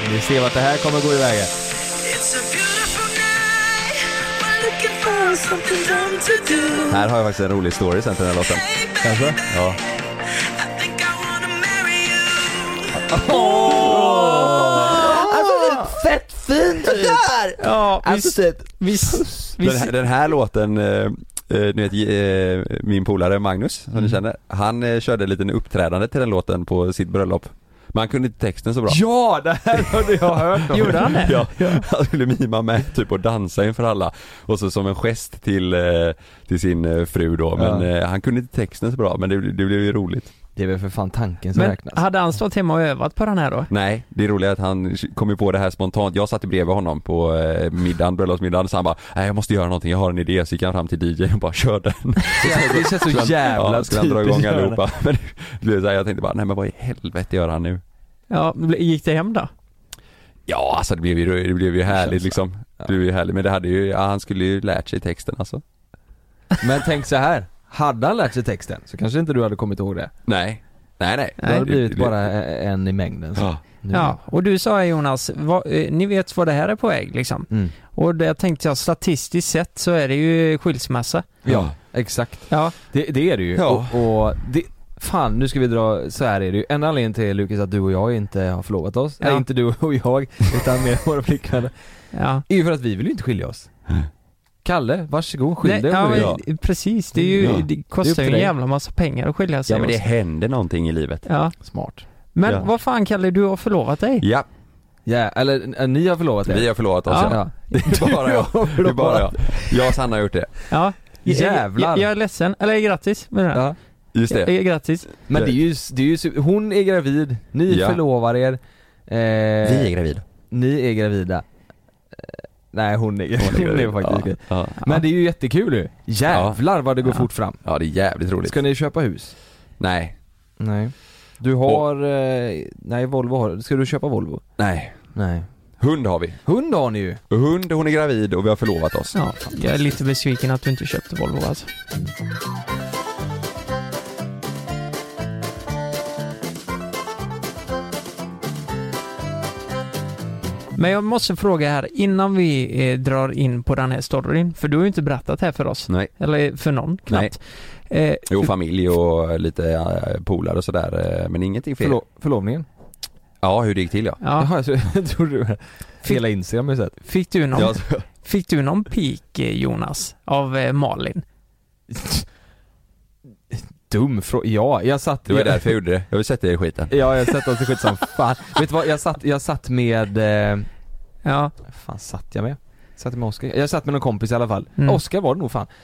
Vi ser vart det här kommer gå iväg. Här har jag faktiskt en rolig story sen till den här låten. Kanske? Ja. Fett fint där! Ja, Den här låten, ni vet, min polare Magnus, som ni känner, han körde en liten uppträdande till den låten på sitt bröllop. Men han kunde inte texten så bra. Ja, det här hade jag hört om. Gjorde han det? Ja, han skulle mima med typ och dansa inför alla. Och så som en gest till sin fru då. Men han kunde inte texten så bra, men det blev ju roligt. Det är väl för fan tanken som Men räknas. hade han stått hemma och övat på den här då? Nej, det är roligt att han kom ju på det här spontant. Jag satt bredvid honom på bröllopsmiddagen, så han bara, nej, jag måste göra någonting, jag har en idé. Så gick han fram till DJ och bara, kör den. Det känns så jävla ska han dra igång allihopa. Men det blev så här, jag tänkte bara, nej men vad i helvete gör han nu? Ja, gick det hem då? Ja, alltså det blev ju härligt liksom. Det blev ju härligt, men det hade ju, han skulle ju lärt sig texten alltså. Men tänk så här, hade han lärt sig texten så kanske inte du hade kommit ihåg det. Nej. Det hade blivit bara en i mängden så. Ja. Ja, och du sa Jonas, ni vet vad det här är på väg liksom. Och det tänkte jag, statistiskt sett så är det ju skilsmässa. Ja, exakt. Ja. Det är det ju. Ja. Och det, fan, nu ska vi dra, så här är det ju. En anledning till, Lukas, att du och jag inte har förlovat oss. Ja. Nej, inte du och jag, utan med våra flickvänner. Ja. Är ju för att vi vill ju inte skilja oss. Kalle, varsågod, skilj dig. Ja, precis. Det, är ju, det kostar ju en jävla massa pengar att skilja sig. Ja, men det händer någonting i livet. Ja. Smart. Men vad fan, Kalle, du har förlovat dig? Ja. Ja, eller ni har förlovat er. Vi har förlovat oss. Ja. Det är bara jag. Det är bara jag. Jag och Sanna har gjort det. Ja. Jävlar. Jag är ledsen. Eller grattis med det här. Ja. Just det. Grattis. Men det är ju hon är gravid, ni förlovar er. Vi är gravid. Ni är gravida. Nej, hon är faktiskt gravid. Ja. Men det är ju jättekul nu. Jävlar vad det går fort fram. Ja, det är jävligt roligt. Ska ni köpa hus? Nej. Du har nej, Volvo har. Ska du köpa Volvo? Nej. Nej. Hund har vi. Hund har ni ju. Hund, hon är gravid och vi har förlovat oss. Ja, jag är lite besviken att du inte köpte Volvo alltså. Men jag måste fråga här, innan vi drar in på den här storyn, för du har ju inte berättat här för oss. Nej. Eller för någon, knappt. Jo, familj och lite polare och sådär, men ingenting fel. Förlovningen? Ja, hur det gick till, ja. Jaha, jag tror du hela Instagram har sett. Fick du någon peak, Jonas, av Malin? Dum fråga. Ja, jag satt... Det var därför jag gjorde det. Jag vill sätta det i skiten. Ja, jag satt oss i skit som fan. Vet du vad, jag satt med... fan satt jag med? Satt med Oskar. Jag satt med någon kompis i alla fall. Oskar var det nog fan.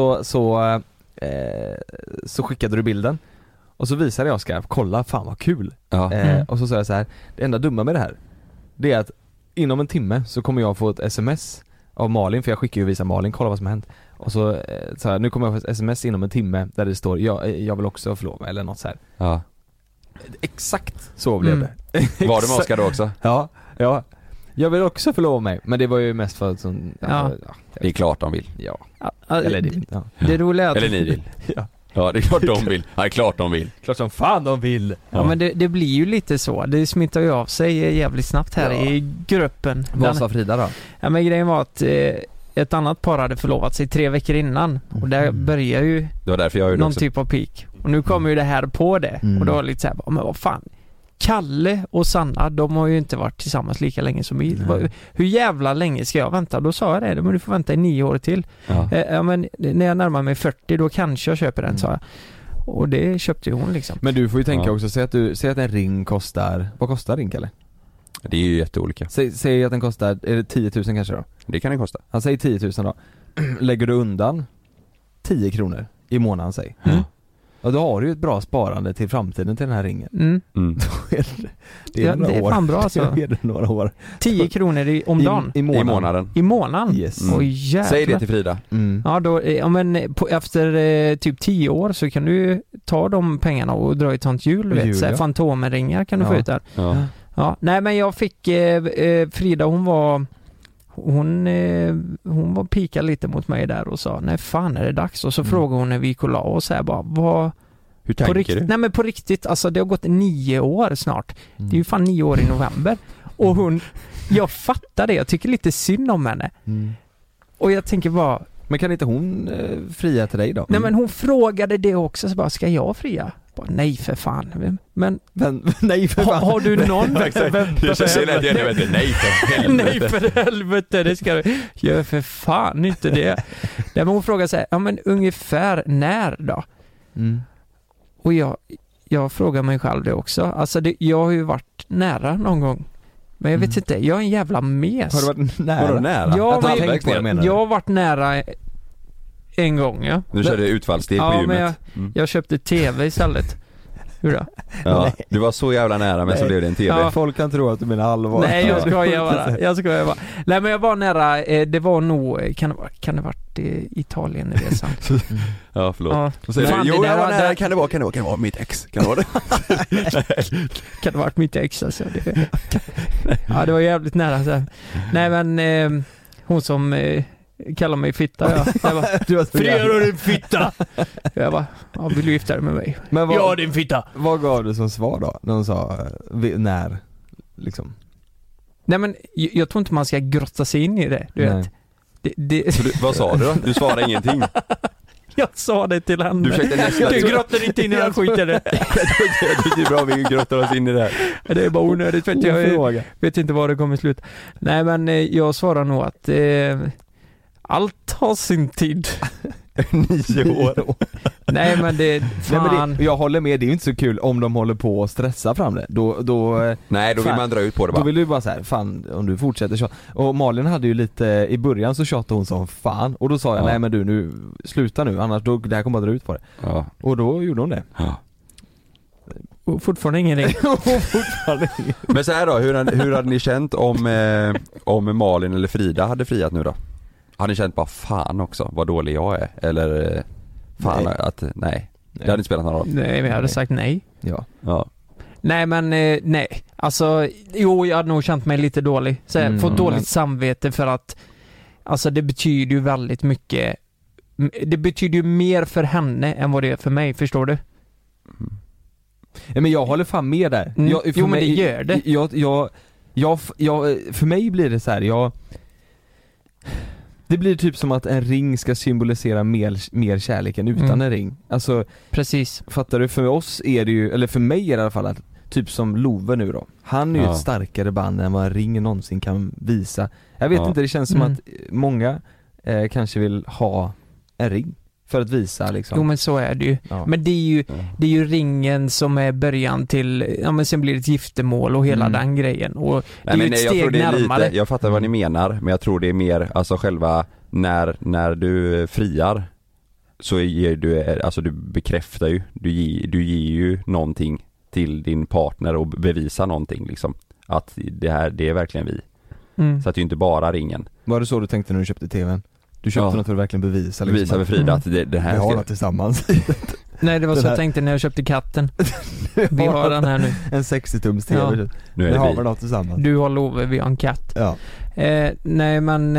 Så skickade du bilden. Och så visade jag Oskar, kolla fan vad kul. Och så sa jag så här, det enda dumma med det här, det är att inom en timme så kommer jag få ett sms av Malin, för jag skickar ju och visar Malin, kolla vad som har hänt. Och så här, nu kommer jag få ett sms inom en timme där det står, jag vill också förlova mig, eller något så här. Ja. Exakt så blev det. Var det med Oskar då också? Ja. Jag vill också förlova mig, men det var ju mest för att det är klart de vill. Ja. Eller det vill. Ja. Det roliga eller ni vill. Ja, det är klart de vill. Ja, det är klart de vill. Klart som fan de vill. Ja, men det blir ju lite så. Det smittar ju av sig jävligt snabbt här i gruppen. Vad sa Frida då? Ja, men grejen var att ett annat par hade förlovat sig 3 veckor innan. Och där börjar ju det var därför jag någon typ av peak. Och nu kommer ju det här på det. Och då var det lite så här, men vad fan. Kalle och Sanna, de har ju inte varit tillsammans lika länge som vi. Hur jävla länge ska jag vänta? Då sa jag det, men du får vänta i 9 år till. Men när jag närmar mig 40, då kanske jag köper den, sa jag. Och det köpte ju hon liksom. Men du får ju tänka också, säg att en ring kostar, vad kostar ring, Kalle? Det är ju jätteolika. Säg att den kostar, är det 10 000 kanske då? Det kan det kosta. Han säger 10 000 då. Lägger du undan 10 kronor i månaden, säg. Och då har du ju ett bra sparande till framtiden till den här ringen. Det är fan bra alltså. Det är några år. 10 kronor om dagen? I månaden. I månaden? Yes. Säg det till Frida. Ja, då, men efter typ 10 år så kan du ta de pengarna och dra ett sånt hjul, vet. Så fantomringar kan du få ut där. Ja, nej, men jag fick Frida, hon var pika lite mot mig där och sa, nej fan är det dags? Och så frågade hon när vi kollade och så här bara, hur tänker du? Nej, men på riktigt, alltså det har gått 9 år snart. Det är ju fan 9 år i november. Och jag fattar det, jag tycker lite synd om henne. Och jag tänker bara, men kan inte hon fria till dig då? Nej, men hon frågade det också, så bara, ska jag fria? Bara, nej för fan. Men nej för fan. Har du någon? Nej för helvete. Nej för helvete, det ska du. Gör för fan inte det. Där hon frågar sig, ja men ungefär när då? Och jag frågar mig själv det också. Alltså jag har ju varit nära någon gång. Men jag vet inte, jag är en jävla mes. Har du varit nära? Var du nära? Jag har varit nära en gång, ja. Du körde utfallssteg på gymmet. Men jag köpte tv istället. Hur då? Ja, du var så jävla nära, men så blev det en tv. Ja. Folk kan tro att du menar allvar. Nej, jag skojar bara. Nej, men jag var nära, det var nog, kan det varit Italienresan? Ja, förlåt. Ja. Jo, jag var nära, kan det vara mitt ex? Kan det vara det? Kan det varit mitt ex alltså? Ja, det var jävligt nära så här. Nej, men hon som kallar mig fitta, ja. Jag bara, Frida din fitta! Jag bara, ja, vill du gifta dig med mig? Men ja, din fitta! Vad gav du som svar då? När hon sa, när? Liksom. Nej, men jag tror inte man ska grotta sig in i det, du vet. Så vad sa du då? Du svarade ingenting. Jag sa det till henne. Du grottar inte in i den skiten. Det är bra, vi grottar oss in i det här. Det är bara onödigt, för jag vet inte vad det kommer slut. Nej, men jag svarar nog att allt har sin tid. 9 år. Nej, men det fan. Jag håller med, det är ju inte så kul om de håller på och stressa fram det. Nej, då vill man dra ut på det bara. Då vill du bara så här, fan, om du fortsätter så. Och Malin hade ju lite, i början så tjatade hon som fan. Och då sa jag, nej men du, nu sluta nu, annars det här kommer att dra ut på det. Ja. Och då gjorde hon det. Ja. Och fortfarande ingenting. Men så här då, hur hade ni känt om Malin eller Frida hade friat nu då? Har ni känt bara fan också, vad dålig jag är? Eller fan att nej. Det hade inte spelat någon roll. Nej, men jag hade sagt nej. Ja. Nej, men nej. Alltså, jo, jag hade nog känt mig lite dålig. Så fått dåligt samvete för att alltså det betyder ju väldigt mycket. Det betyder ju mer för henne än vad det är för mig, förstår du? Ja, men jag håller fan med där. Men det gör det. För mig blir det så här, det blir typ som att en ring ska symbolisera mer kärleken utan en ring. Alltså, precis. Fattar du? För oss är det ju, eller för mig är det i alla fall att, typ som Love nu då. Han är ju ett starkare band än vad en ring någonsin kan visa. Jag vet inte, det känns som att många kanske vill ha en ring för att visa liksom. Jo, men så är det ju. Ja. Men det är ju ringen som är början till, ja men sen blir det ett giftermål och hela den grejen. Och det är ju ett steg närmare. Jag fattar vad ni menar, men jag tror det är mer, alltså själva när du friar så ger du, alltså du bekräftar ju, du ger ju någonting till din partner och bevisar någonting liksom. Att det är verkligen vi. Så att det är ju inte bara ringen. Var det så du tänkte när du köpte tvn? Du köpte något för att verkligen bevisa liksom, bevisa för Frida att det här vi har något tillsammans. Nej, det var så jag tänkte när jag köpte katten. Vi har den här nu. En 60-tums tv. Ja. Nu är det har vi något tillsammans. Du har Love, vi har en katt. Ja. Nej, men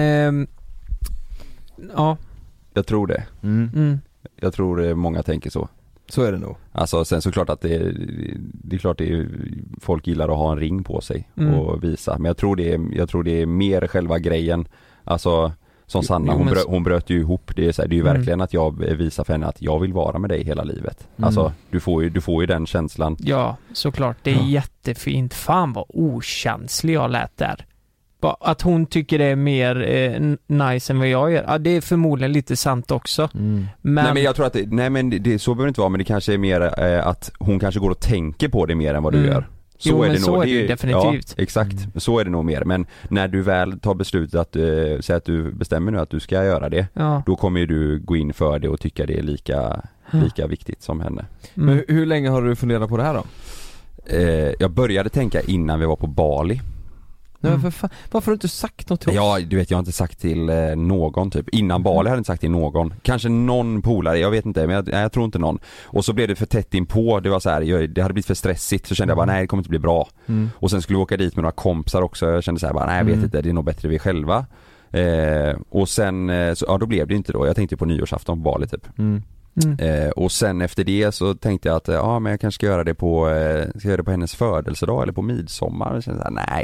ja. Jag tror det. Jag tror många tänker så. Så är det nog. Alltså sen såklart att det är klart det är, folk gillar att ha en ring på sig och visa. Men jag tror det är mer själva grejen. Alltså som Sanna, hon bröt ju ihop. Det är så här, det är ju verkligen att jag visar för henne att jag vill vara med dig hela livet. Alltså du får ju den känslan. Ja, såklart. Det är jättefint. Fan vad okänslig jag lät där. Att hon tycker det är mer nice än vad jag gör. Ja, det är förmodligen lite sant också. Men... Nej, men jag tror att det så behöver det inte vara, men det kanske är mer att hon kanske går och tänker på det mer än vad du gör. Så är det nog. Det är definitivt. Ja, exakt. Så är det nog mer. Men när du väl tar beslutet att säga att du bestämmer nu att du ska göra det, då kommer ju du gå in för det och tycka det är lika viktigt som henne. Men hur länge har du funderat på det här då? Jag började tänka innan vi var på Bali. Nej, varför har du inte sagt något till oss? Ja, du vet, jag har inte sagt till någon typ. Innan Bali hade jag inte sagt till någon. Kanske någon polare, jag vet inte, men jag tror inte någon. Och så blev det för tätt in på. Det var så här, det hade blivit för stressigt. Så kände jag bara, nej, det kommer inte bli bra. Och sen skulle vi åka dit med några kompisar också. Jag kände så här, bara, nej, jag vet inte, det är nog bättre vi själva. Och sen, så, då blev det inte då. Jag tänkte på nyårsafton på Bali typ. Och sen efter det så tänkte jag att men jag kanske ska göra det på hennes födelsedag eller på midsommar. Jag kände så här, nej.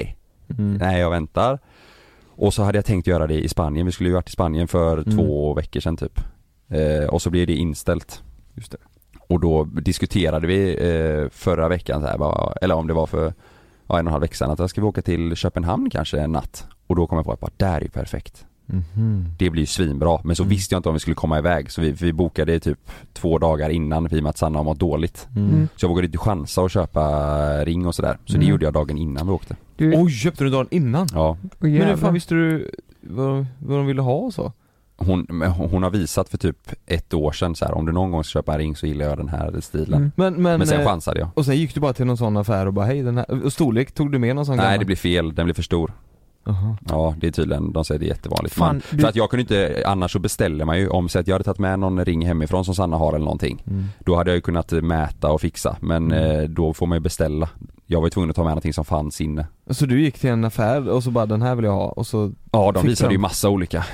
Nej, jag väntar. Och så hade jag tänkt göra det i Spanien. Vi skulle ju varit i Spanien för 2 veckor sedan typ. Och så blev det inställt. Just det. Och då diskuterade vi förra veckan så här, eller om det var för 1,5 vecka sedan, att jag ska vi åka till Köpenhamn kanske en natt. Och då kom jag på att bara, där är ju perfekt. Det blir ju svinbra. Men så visste jag inte om vi skulle komma iväg. Så vi bokade typ 2 dagar innan, för att Sanna har mått dåligt. Så jag vågade inte chansa att köpa ring och sådär. Så det gjorde jag dagen innan vi åkte. Oj, köpte du dagen innan? Ja. Men hur fan visste du vad de ville ha och så? Hon har visat för typ 1 år sedan så här, om du någon gång ska köpa en ring så gillar jag den här stilen. Men sen chansade jag. Och sen gick du bara till någon sån affär och bara hej, den här, och storlek, tog du med någon sån? Nej, det blir fel, den blir för stor. Ja, det är tydligen, de säger det är jättevanligt. För att jag kunde inte, annars så beställer man ju, om så att jag hade tagit med någon ring hemifrån som Sanna har eller någonting, då hade jag ju kunnat mäta och fixa, men då får man ju beställa. Jag var ju tvungen att ta med någonting som fanns inne. Så du gick till en affär och så bara, den här vill jag ha, och så... Ja, de visade ju massa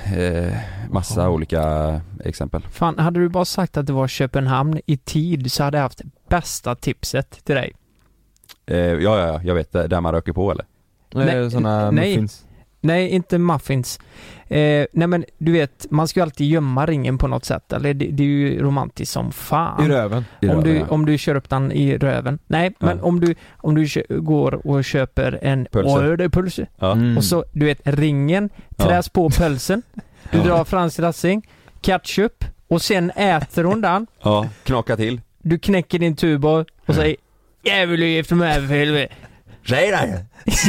olika exempel. Fan, hade du bara sagt att det var Köpenhamn i tid så hade jag haft bästa tipset till dig. Ja, jag vet, där man röker på eller? Muffins. Nej, inte muffins. Nej, men du vet, man ska ju alltid gömma ringen på något sätt. Eller det är ju romantiskt som fan. I röven. Om du kör upp den i röven. Nej, men om du går och köper en pölse. Och så, du vet, ringen träs på pölsen. Du drar fransk dressing, ketchup, och sen äter hon den. Ja, knaka till. Du knäcker din tub och säger, jag vill ju efter mig för helvete. Säg det!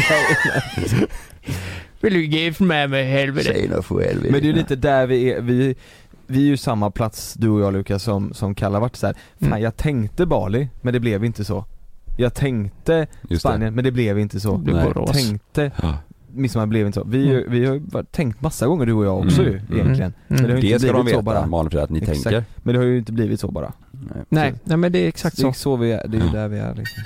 Vill du ge för mig helvete? Säg det för helvete. Men det är ju lite där vi är, vi är ju samma plats, du och jag, Lukas, som Kalle har varit så här. Fan, jag tänkte Bali, men det blev inte så. Jag tänkte Spanien, men det blev inte så. Jag tänkte midsommar, blev inte så. Vi har tänkt massa gånger, du och jag också ju, egentligen. Men det har ju inte ska blivit de veta, så bara. Malin, att ni tänker. Men det har ju inte blivit så bara. Nej, men det är exakt så. Det är så vi är, det är ju där vi är liksom.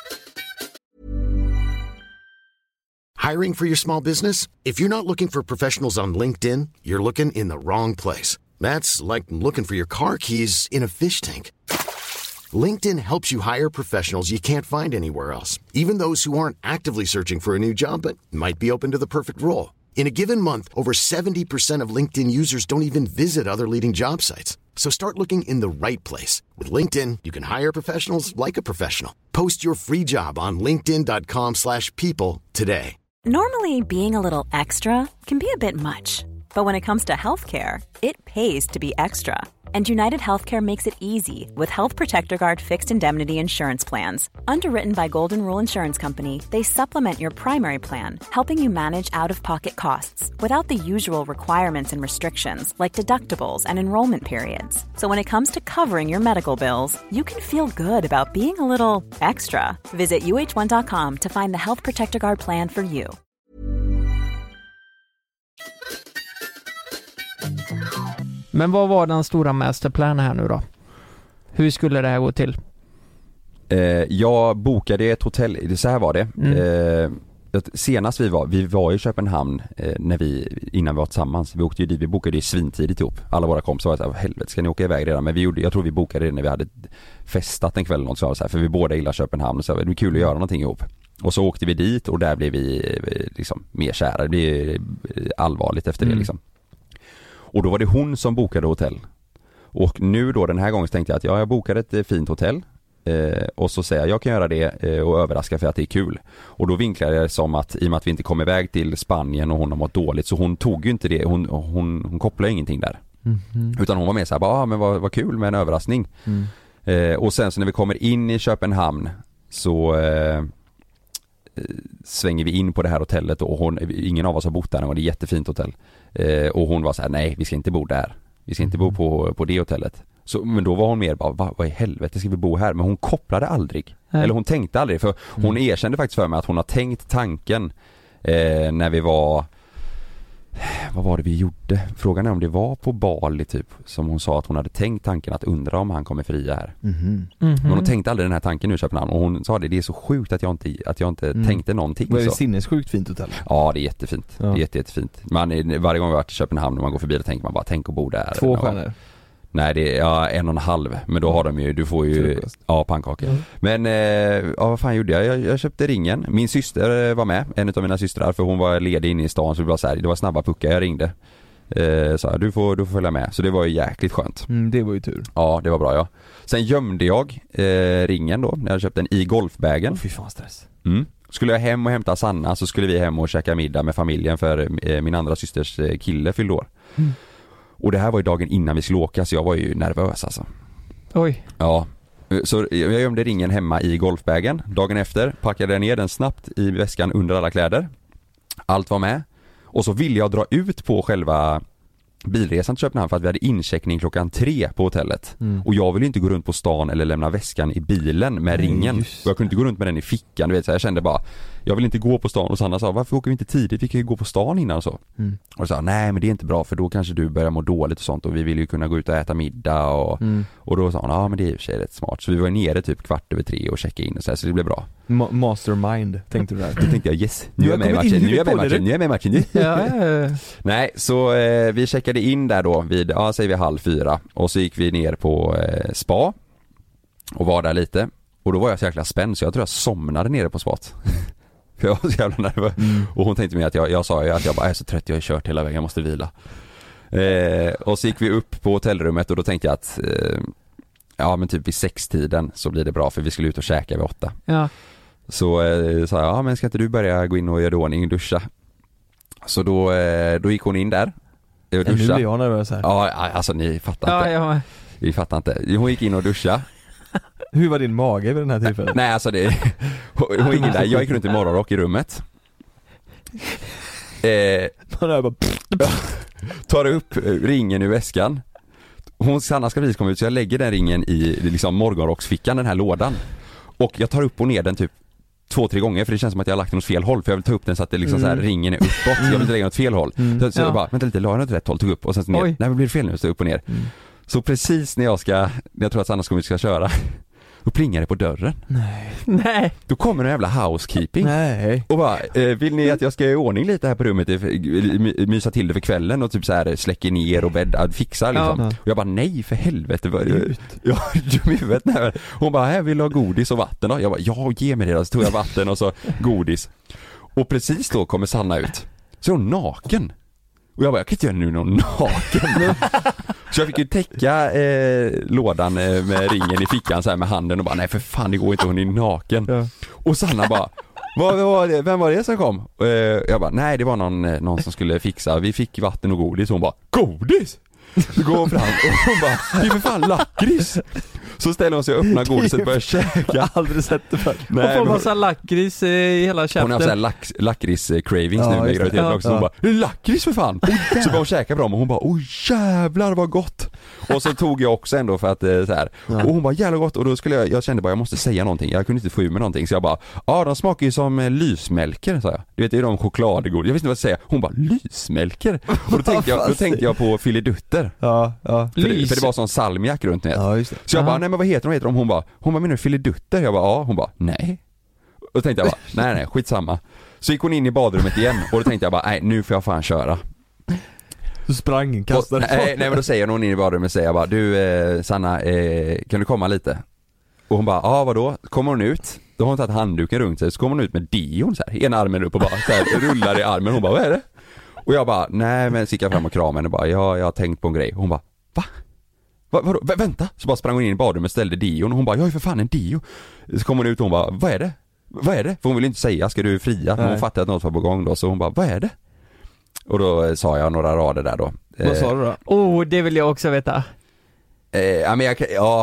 Hiring for your small business? If you're not looking for professionals on LinkedIn, you're looking in the wrong place. That's like looking for your car keys in a fish tank. LinkedIn helps you hire professionals you can't find anywhere else, even those who aren't actively searching for a new job but might be open to the perfect role. In a given month, over 70% of LinkedIn users don't even visit other leading job sites. So start looking in the right place. With LinkedIn, you can hire professionals like a professional. Post your free job on linkedin.com/people today. Normally, being a little extra can be a bit much. But when it comes to healthcare, it pays to be extra. And United Healthcare makes it easy with Health Protector Guard fixed indemnity insurance plans. Underwritten by Golden Rule Insurance Company, they supplement your primary plan, helping you manage out-of-pocket costs without the usual requirements and restrictions like deductibles and enrollment periods. So when it comes to covering your medical bills, you can feel good about being a little extra. Visit uh1.com to find the Health Protector Guard plan for you. Men vad var den stora masterplanen här nu då? Hur skulle det här gå till? Jag bokade ett hotell, så här var det. Senast vi var i Köpenhamn innan vi var tillsammans. Vi åkte ju dit, vi bokade ju svintidigt ihop. Alla våra kompisar var såhär, helvete ska ni åka iväg redan? Men jag tror vi bokade det när vi hade festat en kväll eller något så här, för vi båda gillar Köpenhamn, så det var kul att göra någonting ihop. Och så åkte vi dit och där blev vi liksom mer kära. Det blev allvarligt efter det liksom. Och då var det hon som bokade hotell. Och nu då den här gången så tänkte jag att jag bokade ett fint hotell. Och så säger jag kan göra det och överraska för att det är kul. Och då vinklade jag det som att i och med att vi inte kom iväg till Spanien och hon har mått dåligt, så hon tog ju inte det. Hon kopplade ingenting där. Utan hon var med så här, men vad kul med en överraskning. Och sen så när vi kommer in i Köpenhamn så svänger vi in på det här hotellet och ingen av oss har bott där och det är ett jättefint hotell. Och hon var så här, nej vi ska inte bo där. Vi ska inte bo på det hotellet. Så, men då var hon mer bara, vad i helvete ska vi bo här? Men hon kopplade aldrig. Eller hon tänkte aldrig. För hon erkände faktiskt för mig att hon har tänkt tanken när vi var... Vad var det vi gjorde? Frågan är om det var på Bali typ, som hon sa att hon hade tänkt tanken att undra om han kommer fria här. Men hon tänkte aldrig den här tanken nu i Köpenhamn. Och hon sa det är så sjukt att jag inte tänkte någonting. Det är sinnessjukt fint hotell. Ja, det är jättefint. Ja. Det är jättefint. Varje gång vi har varit i Köpenhamn och man går förbi och tänker man bara, tänk att bo där. 2 stjärnor. Nej, det är 1,5. Men då har de ju, du får ju, pannkakor. Men, vad fan gjorde jag? Jag köpte ringen. Min syster var med, en av mina systrar, för hon var ledig inne i stan, så det var så här, det var snabba puckar, jag ringde. Så du får följa med. Så det var ju jäkligt skönt. Det var ju tur. Ja, det var bra, ja. Sen gömde jag ringen då, när jag köpte den i golfbagen. Fy fan stress. Skulle jag hem och hämta Sanna, så skulle vi hem och käka middag med familjen, för min andra systers kille fyllde år. Och det här var ju dagen innan vi skulle åka, så jag var ju nervös alltså. Oj. Ja, så jag gömde ringen hemma i golfbagen. Dagen efter packade jag ner den snabbt i väskan under alla kläder. Allt var med. Och så ville jag dra ut på själva bilresan till Köpenhamn, för att vi hade incheckning 3:00 på hotellet. Och jag ville inte gå runt på stan eller lämna väskan i bilen med ringen. Och jag kunde inte gå runt med den i fickan, du vet, så jag kände bara, jag vill inte gå på stan. Och Sanna sa, varför åker vi inte tidigt? Vi kan ju gå på stan innan och så. Och jag sa, nej men det är inte bra, för då kanske du börjar må dåligt och sånt, och vi vill ju kunna gå ut och äta middag och då sa hon, ja men det är i och för sig rätt smart. Så vi var nere typ 3:15 och checkade in och så det blev bra. Mastermind, tänkte du där. Då tänkte jag, yes, nu är jag med i matchen. Nej, så vi checkade in där då vid, säger vi 3:30, och så gick vi ner på spa och var där lite. Och då var jag så jäkla spänd, så jag tror jag somnade nere på spat. För jag var så jävla nervös. Och hon tänkte mig att jag sa ju att jag bara är så trött, jag har kört hela vägen, jag måste vila. Och så gick vi upp på hotellrummet, och då tänkte jag att men typ vid 6-tiden så blir det bra, för vi skulle ut och käka vid 8. Ja. Så sa jag, men ska inte du börja gå in och göra ordning och duscha? Så då gick hon in där och duscha. Nu blir jag nervös här. Ja, alltså ni fattar inte. Ja. Vi fattar inte. Hon gick in och duscha. Hur var din mage vid den här tillfället? Nej, alltså hon gick in där. Jag gick runt i morgonrock i rummet. Tar upp ringen i väskan. Sanna ska precis komma ut, så jag lägger den ringen i liksom morgonrocksfickan, den här lådan. Och jag tar upp och ner den typ 2-3 gånger, för det känns som att jag har lagt den åt fel håll, för jag vill ta upp den så att det liksom så här, ringen är uppåt. Jag vill inte lägga den åt fel håll. Så jag bara, vänta lite, la den åt rätt håll, tog upp och sen ner. Nej, men blir det fel nu, så upp och ner. Så precis när jag tror att Sanna ska köra, då plingar det på dörren. Nej. Då kommer en jävla housekeeping. Nej. Och bara, vill ni att jag ska göra i ordning lite här på rummet, mysa till det för kvällen och typ så här släcker ner och bäddar, fixar liksom. Ja. Och jag bara, nej för helvete. Jag dum i huvudet. Hon bara, vill du ha godis och vatten då? Jag bara, ja, ge mig det då. Så tog jag vatten och så godis. Och precis då kommer Sanna ut. Så är hon naken. Och jag bara, jag kan inte göra nu någon naken. Så jag fick ju täcka lådan med ringen i fickan så här med handen och bara, nej för fan, det går inte, hon är naken. Ja. Och Sanna bara, vem var det som kom? Jag bara, nej det var någon som skulle fixa. Vi fick vatten och godis. Och hon bara, godis? Så går hon fram och hon bara, det är för fan lakrits. Så ställer hon sig och öppnar godiset och börjar käka. Jag har aldrig sett det förr. Hon får massa lakrits i hela käften. Hon har såhär lakrits-cravings nu med graviditeten också. Hon bara, lakrits för fan. Så började hon käka på dem och hon bara, jävlar vad gott. Och så tog jag också ändå för att så här. Och hon bara, jävlar gott. Och då skulle jag kände bara, jag måste säga någonting. Jag kunde inte få ur med någonting. Så jag bara, de smakar ju som lysmälker, sa jag. Du vet, det är de chokladgodis. Jag visste inte vad jag säga. Hon bara, lysmälker. Och då tänkte jag på filidutter. Ja. För det var sån salmiak runt med. Ja, just det. Så jag bara, nej men vad heter de? Hon bara, menar du filidutter? Jag bara, ja. Hon bara, nej. Och då tänkte jag bara, nej, skitsamma. Så gick hon in i badrummet igen. Och då tänkte jag bara, nej, nu får jag fan köra. Du sprang, kastade. Nej, men då säger hon in i badrummet, säger jag bara, du Sanna, kan du komma lite? Och hon bara, vadå? Kommer hon ut? Då har hon tagit handduken runt sig. Så kommer hon ut med deon så här, ena armen upp och bara så här, rullar i armen. Hon bara, vad är det? Och jag bara, nej, men så gick jag fram och kramade henne och bara, jag har tänkt på en grej. Och hon bara, va? Vadå? Vänta! Så bara sprang hon in i badrummet och ställde deon. Och hon bara, jag är för fan en deo. Så kom hon ut och hon bara, vad är det? För hon ville inte säga, ska du fria? Men hon fattade att något var på gång då. Så hon bara, vad är det? Och då sa jag några rader där då. Vad sa du då? Det vill jag också veta. Men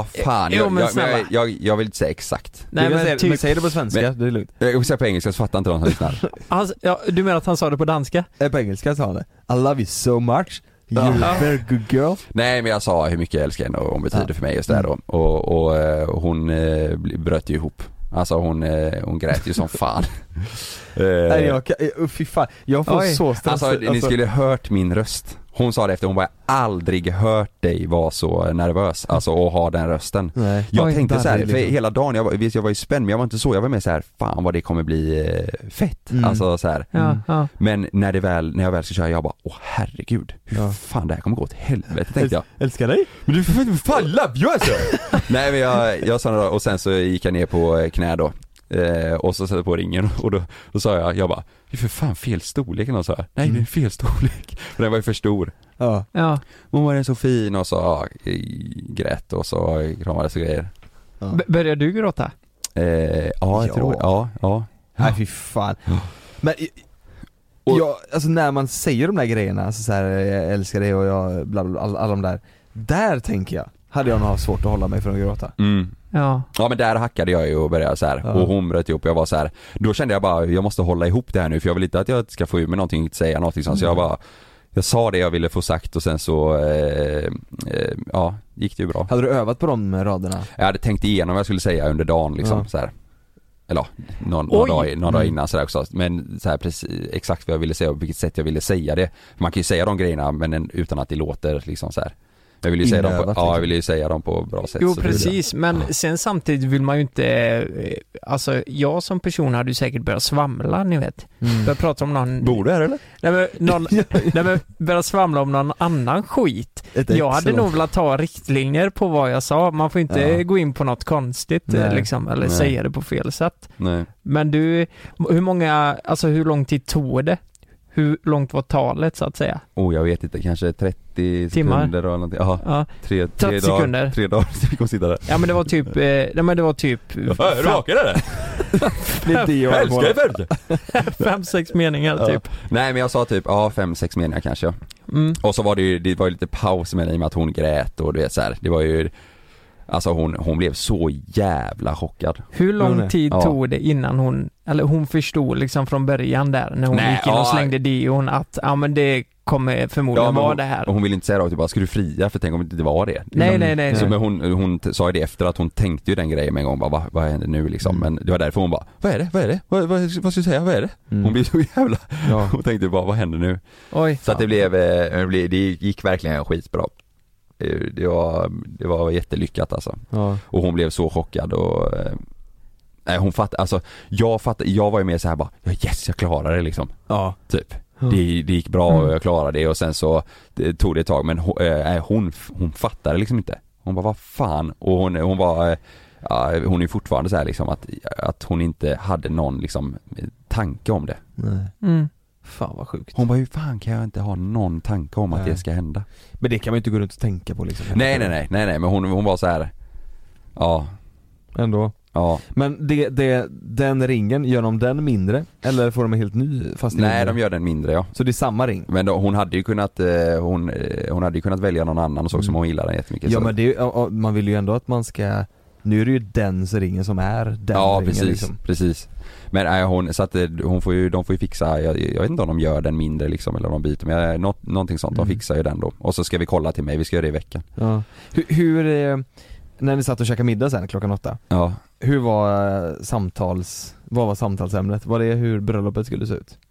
jag vill inte säga exakt. Nej, men säg det på svenska, det är lugnt. Jag vill säga på engelska, så fattar inte de som lyssnar. Du menar att han sa det på danska? På engelska sa han det. I love you so much. You're a very good girl. Nej, men jag sa hur mycket jag älskar henne och hon betyder för mig just där då. Och hon bröt ju ihop. Alltså hon grät ju som fan. Nej, fy fan. Jag får så stress. Alltså, ni skulle hört min röst. Hon sa det efter, hon bara aldrig hört dig vara så nervös, alltså och ha den rösten. Nej. Jag tänkte så här, för hela dagen, jag var ju spänd, men jag var inte så, jag var med så här, fan vad det kommer bli fett. Alltså så här. Men när jag väl ska köra, jag bara, åh herregud, hur fan det här kommer gå åt helvete, tänkte jag. Älskar dig. Men du får fan love you alltså. Nej men jag sa det, och sen så gick jag ner på knä då. Och så satte på ringen och då sa jag bara, det är för fan fel storlek, och så här. Nej, det är fel storlek. För den var ju för stor. Ja. Hon var så fin och så grät och så kramades och grejer. Började du gråta? Ja, jag tror ja. Nej, fy fan. Men alltså när man säger de där grejerna, alltså så här, jag älskar dig och jag bla bla, alla de där tänker jag, hade jag nog haft svårt att hålla mig från att gråta. Ja, men där hackade jag ju och började så här, och hon bröt ihop. Jag var så här, då kände jag bara, jag måste hålla ihop det här nu, för jag vill inte att jag ska få ur mig någonting, inte säga någonting sånt. Så jag sa det jag ville få sagt, och sen så gick det ju bra. Hade du övat på de raderna? Jag hade tänkt igenom vad jag skulle säga under dagen liksom, så här. Eller någon dag innan så där också. Men så här, precis, exakt vad jag ville säga och på vilket sätt jag ville säga det. Man kan ju säga de grejerna, men utan att det låter liksom så här. Jag vill ju säga dem på, jag vill ju säga dem på bra sätt. Jo, precis, men sen samtidigt vill man ju inte, alltså jag som person hade ju säkert börjat svamla, ni vet. Börja prata om någon. Bor du här eller? Nej men börja svamla om någon annan skit. Jag hade nog velat ta riktlinjer på vad jag sa. Man får inte gå in på något konstigt liksom, eller säga det på fel sätt. Nej. Men du, hur lång tid tog det? Hur långt var talet så att säga? Jag vet inte, kanske 30 sekunder eller någonting. Jaha, 30 sekunder. 3 dagar så vi kommer sitta där. Ja, men det var typ är du vaken eller? Det är det jag älskar 5-6 meningar typ. Nej, men jag sa typ 5-6 meningar kanske. Och så var det var ju lite paus med det, i och med att hon grät och du vet så här. Det var ju, alltså hon blev så jävla chockad. Hur lång tid tog det innan hon förstod liksom från början där när hon gick in och slängde deon att men det kommer förmodligen vara det här. Och hon ville inte säga det, typ bara, ska du fria, för tänk om det inte var det. Nej. Så men hon sa ju det efter att hon tänkte ju den grejen med en gång, bara, vad händer nu liksom. Men det var därför hon bara, vad är det? Vad ska jag säga, vad är det? Hon blev så jävla hon tänkte bara, vad händer nu? Så att det gick verkligen skitbra. Det var jättelyckat alltså. Och hon blev så chockad och hon fattade, alltså jag var ju mer så här bara, yes, jag klarade det liksom. Typ. Det gick bra och jag klarade det, och sen så tog det ett tag, men hon fattade liksom inte. Hon bara, vad fan? Och hon var hon är fortfarande så här liksom att hon inte hade någon liksom tanke om det. Nej. Fan vad sjukt. Hon bara, hur fan kan jag inte ha någon tanke om att det ska hända? Men det kan man ju inte gå runt och tänka på liksom. Nej, men hon var så här. Ändå. Ja. Men den ringen, gör de den mindre? Eller får de en helt ny fast? Nej, de gör den mindre, ja. Så det är samma ring? Men hon hade ju kunnat hon hade ju kunnat välja någon annan och så som hon gillar den jättemycket. Ja, men man vill ju ändå att man ska. Nu är det ju den ringen som är den ringen. Precis, liksom. Precis. Men så att de får ju fixa, jag vet inte om de gör den mindre liksom, eller om de byter, men någonting sånt, de fixar ju den då. Och så ska vi kolla till mig, vi ska göra det i veckan. Ja. Hur när ni satt och käkade middag sen klockan 8. Ja. Hur vad var samtalsämnet? Var det hur bröllopet skulle se ut?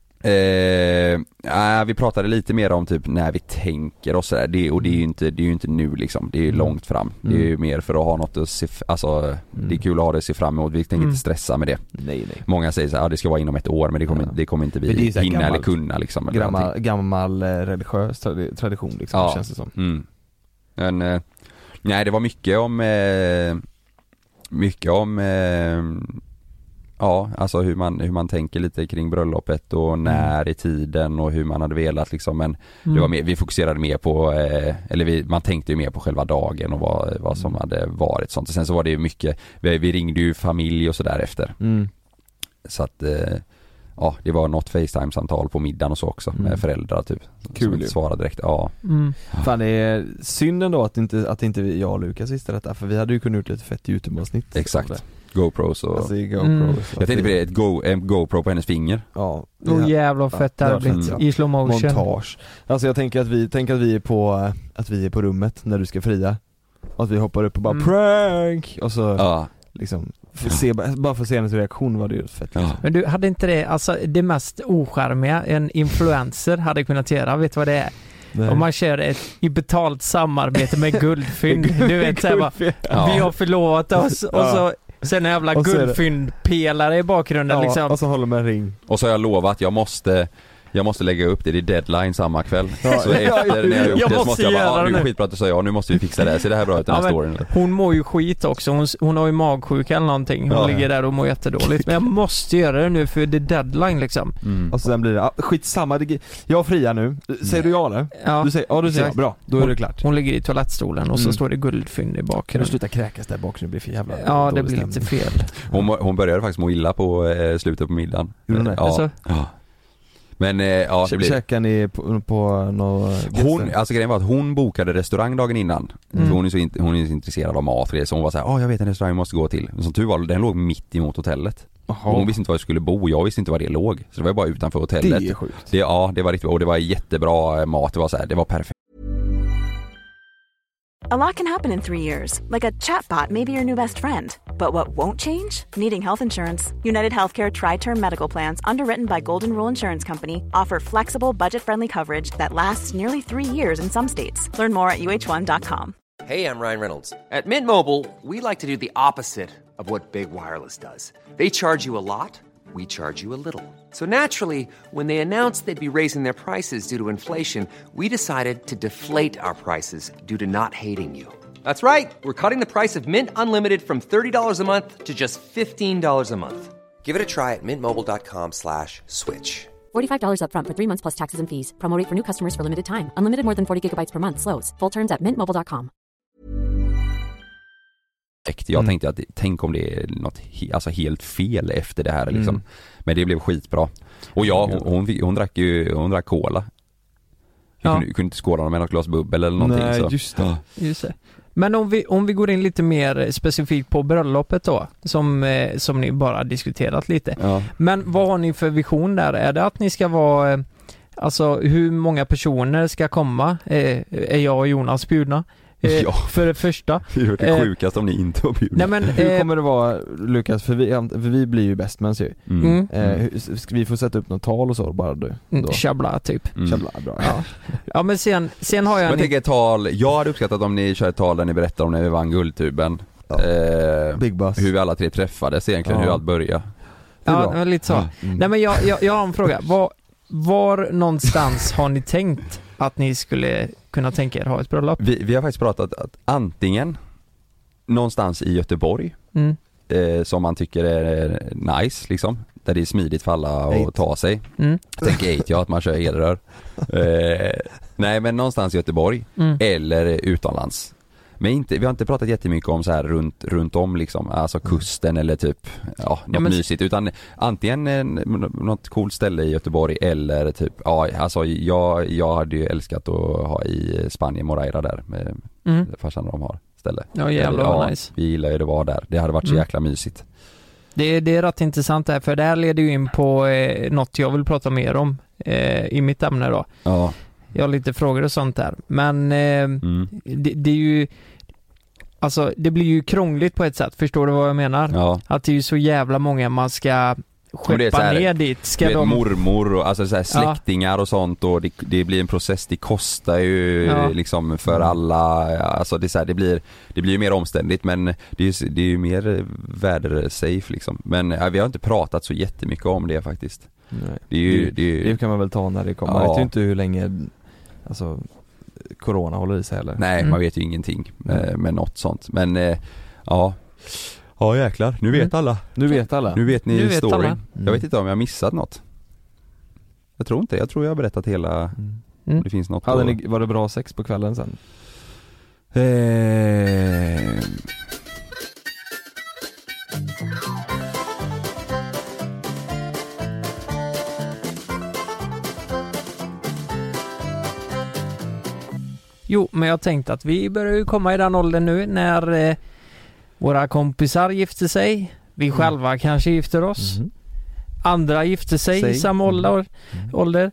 Vi pratade lite mer om typ när vi tänker och sådär. Det är ju inte nu liksom. Det är ju långt fram. Det är ju mer för att ha något att se, alltså det är kul att ha det att se fram emot. Vi tänker inte stressa med det. Nej. Många säger så här, det ska vara inom ett år, men det kommer inte vi hinna eller kunna liksom, eller gammal religiös tradition liksom, känns det som. Men nej, det var mycket om alltså hur man tänker lite kring bröllopet och när i tiden och hur man hade velat liksom, men det var mer, vi fokuserade mer på man tänkte ju mer på själva dagen och vad som hade varit sånt. Och sen så var det ju mycket, vi ringde ju familj och så där efter. Så att det var något FaceTime-samtal på middagen och så också med föräldrar typ. Kul ju. Svara direkt, Fan, det är synd ändå att inte jag och Lukas visste detta, för vi hade ju kunnat gjort lite fett YouTube-avsnitt. Exakt. GoPros och alltså, jag tänkte på det, en GoPro på hennes finger. Ja. Jävla fett där blivit i slow motion. Montage. Alltså jag tänker att vi är på rummet när du ska fria. Och att vi hoppar upp och bara prank och så liksom bara för att se hennes reaktion var det ju fett. Ja. Men du, hade inte det, alltså det mest ocharmiga en influencer hade kunnat göra, vet du vad det är? Och man kör ett i betalt samarbete med Guldfynd. Du vet såhär bara, vi har förlovat oss och så sen en jävla Guldfynd-pelare i bakgrunden liksom. Och så håller man en ring. Och så har jag lovat, jag måste lägga upp det i deadline samma kväll. Så efter när jag gjort det så måste jag bara, nu är skitbra att du sa nu måste vi fixa det. Så det här bra ut den här storyn. Hon mår ju skit också. Hon har ju magsjuka eller någonting. Hon ligger där och mår jättedåligt. Men jag måste göra det nu för det är deadline liksom. Och så sen blir det, skitsamma. Jag friar nu. Säger du ja eller? Ja. Du säger ja, bra. Då är det klart. Hon ligger i toalettstolen och så står det Guldfynd i bakgrunden. Du slutar kräkas där bak, det blir för jävla. Ja, det blir lite fel. Hon började faktiskt må illa på slutet på middagen. Ja. Men ja, det blir... Käkar ni på någon... Alltså grejen var att hon bokade restaurang dagen innan. För hon är så intresserad av mat och det, så hon var så här, jag vet en restaurang jag måste gå till. Men som tur var, den låg mitt emot hotellet. Hon visste inte var jag skulle bo, jag visste inte var det låg. Så det var bara utanför hotellet. Det är sjukt. Det var riktigt bra och det var jättebra mat, det var så här, det var perfekt. A lot can happen in 3 years, like a chatbot may be your new best friend. But what won't change? Needing health insurance. United Healthcare Tri-Term Medical Plans, underwritten by Golden Rule Insurance Company, offer flexible, budget-friendly coverage that lasts nearly 3 years in some states. Learn more at uh1.com. Hey, I'm Ryan Reynolds. At Mint Mobile, we like to do the opposite of what Big Wireless does. They charge you a lot. We charge you a little. So naturally, when they announced they'd be raising their prices due to inflation, we decided to deflate our prices due to not hating you. That's right. We're cutting the price of Mint Unlimited from $30 a month to just $15 a month. Give it a try at mintmobile.com/switch. $45 up front for 3 months plus taxes and fees. Promo rate for new customers for limited time. Unlimited more than 40 gigabytes per month. Slows full terms at mintmobile.com. Jag tänkte att tänk om det är något helt fel efter det här liksom. Men det blev skitbra. Och hon drack cola. Kunde inte skåla med något glas bubbel eller någonting. Nej, så. Just det. Men om vi går in lite mer specifikt på bröllopet då, som ni bara diskuterat lite. Ja. Men vad har ni för vision där? Är det att ni ska vara, alltså hur många personer ska komma? Är jag och Jonas bjudna? För det första. Det är det sjukaste om ni inte var bjudna. Nej, men hur kommer det vara, Lukas? För vi blir ju bäst mens ju. Vi får sätta upp något tal och så bara då. Chabla typ. Chabla, bra. Ja, men sen har jag... Jag tänker ett tal, jag hade uppskattat om ni kör ett tal där ni berättar om när vi vann Guldtuben. Big Bus. Hur vi alla tre träffades egentligen, hur allt började. Ja, lite så. Nej, men jag har en fråga. Var någonstans har ni tänkt att ni skulle kunna tänka er ha ett bröllop? Vi har faktiskt pratat att antingen någonstans i Göteborg som man tycker är nice liksom, där det är smidigt för alla att ta sig. Jag tänker att man kör elrör. Nej, men någonstans i Göteborg eller utomlands. Men vi har inte pratat jättemycket om så här runt om liksom, alltså kusten eller typ något mysigt, utan antingen något coolt ställe i Göteborg eller typ alltså jag hade ju älskat att ha i Spanien, Moreira där med farsan de har ställe. Ja, jävlar nice. Vi gillar ju det var där. Det hade varit så jäkla mysigt. Det är rätt intressant där, för det här leder ju in på något jag vill prata mer om i mitt ämne då. Ja. Jag har lite frågor och sånt där. Men det är ju, alltså det blir ju krångligt på ett sätt. Förstår du vad jag menar? Ja. Att det är ju så jävla många man ska skeppa ner dit. Ska de... mormor och alltså så här släktingar och sånt, och det blir en process. Det kostar ju liksom för alla. Alltså det är så här, det blir ju mer omständigt, men det är ju mer vädersafe liksom. Men vi har inte pratat så jättemycket om det faktiskt. Nej. Det kan man väl ta när det kommer. Man vet ju inte hur länge alltså corona håller i sig heller. Nej, man vet ju ingenting med något sånt. Men ja jäklar, nu vet alla. Nu vet alla. Nu vet ni storyn. Jag vet inte om jag har missat något. Jag tror inte. Jag tror jag har berättat hela. Det finns något. Var det bra sex på kvällen sen? Jo, men jag tänkte att vi börjar ju komma i den åldern nu när våra kompisar gifter sig. Vi själva kanske gifter oss. Andra gifter sig i samma ålder.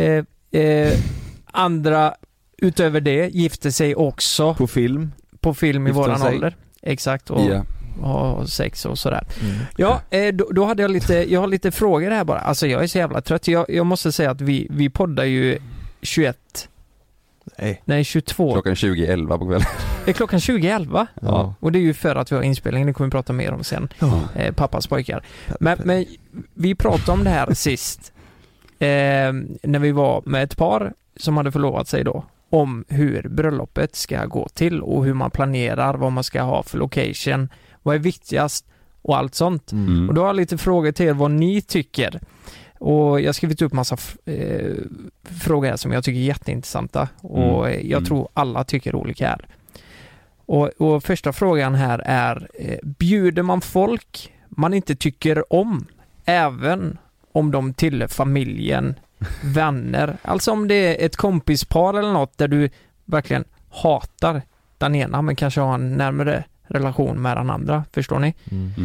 Andra utöver det gifter sig också. På film i våran ålder. Exakt. Och ha sex och sådär. Ja, då hade jag har lite frågor här bara. Alltså jag är så jävla trött. Jag måste säga att vi poddar ju 21 Nej, 22. Klockan 20:11 på kvällen. Det är klockan 20:11. Ja. Och det är ju för att vi har inspelning, det kommer vi prata mer om sen. Pappas pojkar. Men vi pratade om det här sist. När vi var med ett par som hade förlovat sig då. Om hur bröllopet ska gå till och hur man planerar, vad man ska ha för location, vad är viktigast och allt sånt. Och då har jag lite frågor till er vad ni tycker. Och jag har skrivit upp massa frågor här som jag tycker är jätteintressanta. Och jag tror alla tycker olika här. Och första frågan här är, bjuder man folk man inte tycker om, även om de tillhör familjen, vänner? Alltså om det är ett kompispar eller något där du verkligen hatar den ena men kanske har en närmare relation med den andra, förstår ni?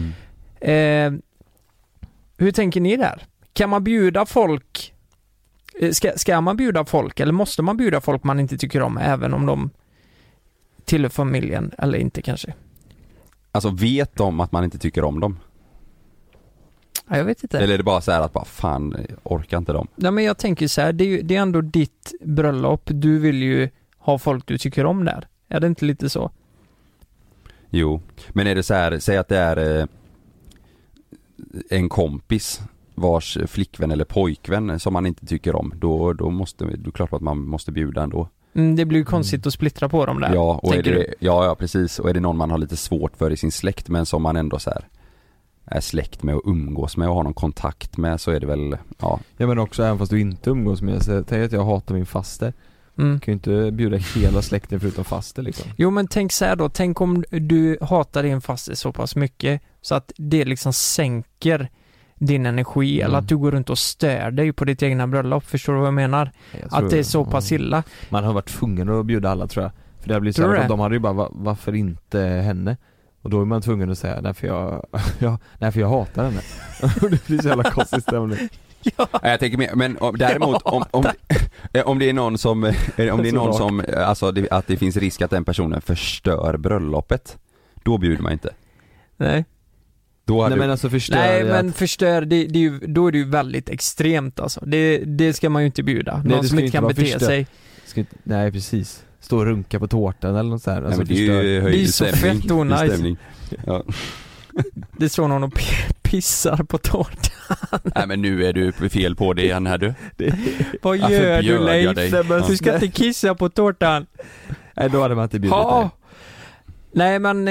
Hur tänker ni där? Kan man bjuda folk, ska man bjuda folk eller måste man bjuda folk man inte tycker om även om de tillhör familjen eller inte kanske? Alltså vet de att man inte tycker om dem? Ja, jag vet inte. Eller är det bara så här att bara fan, orkar inte dem? Ja, men jag tänker så här, det är ändå ditt bröllop. Du vill ju ha folk du tycker om där. Är det inte lite så? Jo, men är det så här, säg att det är en kompis vars flickvän eller pojkvän som man inte tycker om, då måste det är klart att man måste bjuda ändå. Det blir ju konstigt att splittra på dem där. Ja, och är det, ja, precis. Och är det någon man har lite svårt för i sin släkt men som man ändå så här är släkt med och umgås med och har någon kontakt med, så är det väl, ja. Ja, men också även fast du inte umgås med, så tänk att jag hatar min faster. Kan ju inte bjuda hela släkten förutom faster liksom. Jo, men tänk så här då, tänk om du hatar din faster så pass mycket så att det liksom sänker din energi eller att du går runt och stör dig på ditt egna bröllop, förstår du vad jag menar? Att det är så pass illa. Man har varit tvungen att bjuda alla, tror jag. För det blir så här, de hade ju bara, varför inte henne? Och då är man tvungen att säga, nej för jag hatar henne. Det blir så jävla konstig stämning. Ja. Jag tänker mer, men däremot om det är någon som alltså att det finns risk att den personen förstör bröllopet, då bjuder man inte. Nej. Men alltså förstör. Nej, men förstör, då är det ju väldigt extremt alltså. Det ska man ju inte bjuda. Nej, någon som inte kan bete sig. Nej, precis. Stå och runka på tårtan eller något så här. Alltså, nej, men det är så fett onajs. Ja. Det står någon och pissar på tårtan. Nej, men nu är du fel på det igen här du. Vad gör du, Leif? Du ska inte kissa på tårtan. Nej, då hade man inte bjudit dig. Nej, men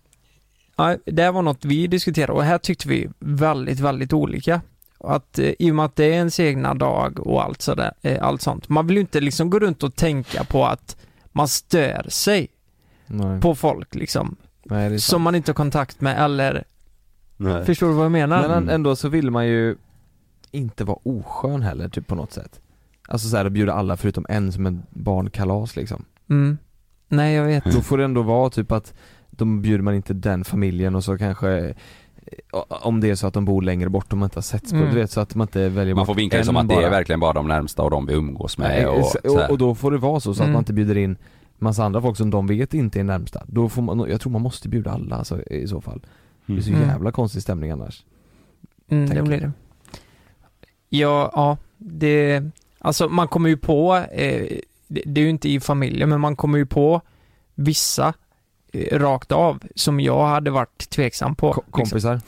ja, det var något vi diskuterade och här tyckte vi väldigt, väldigt olika. Att i och med att det är ens egna dag och allt sånt. Man vill ju inte liksom gå runt och tänka på att man stör sig på folk liksom. Nej, som man inte har kontakt med eller förstår du vad jag menar? Men ändå så vill man ju inte vara oskön heller typ på något sätt. Alltså så här att bjuda alla förutom en som en barnkalas liksom. Nej, jag vet. Då får det ändå vara typ att de bjuder man inte den familjen och så kanske om det är så att de bor längre bort och man inte har setts på, du vet, så att man inte väljer. Man får vinka det som att det är verkligen bara de närmsta och de vi umgås med. Och då får det vara så att man inte bjuder in massa andra folk som de vet inte är närmsta. Då får man, jag tror man måste bjuda alla alltså, i så fall. Det är så jävla konstig stämning annars. Det blir det. Ja, det alltså man kommer ju på det är ju inte i familjen, men man kommer ju på vissa rakt av som jag hade varit tveksam på. Kompisar?